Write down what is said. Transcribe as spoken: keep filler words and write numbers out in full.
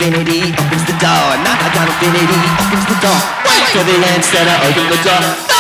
infinity opens the door. Knock, I got infinity opens the door. Wait for the answer to open the door.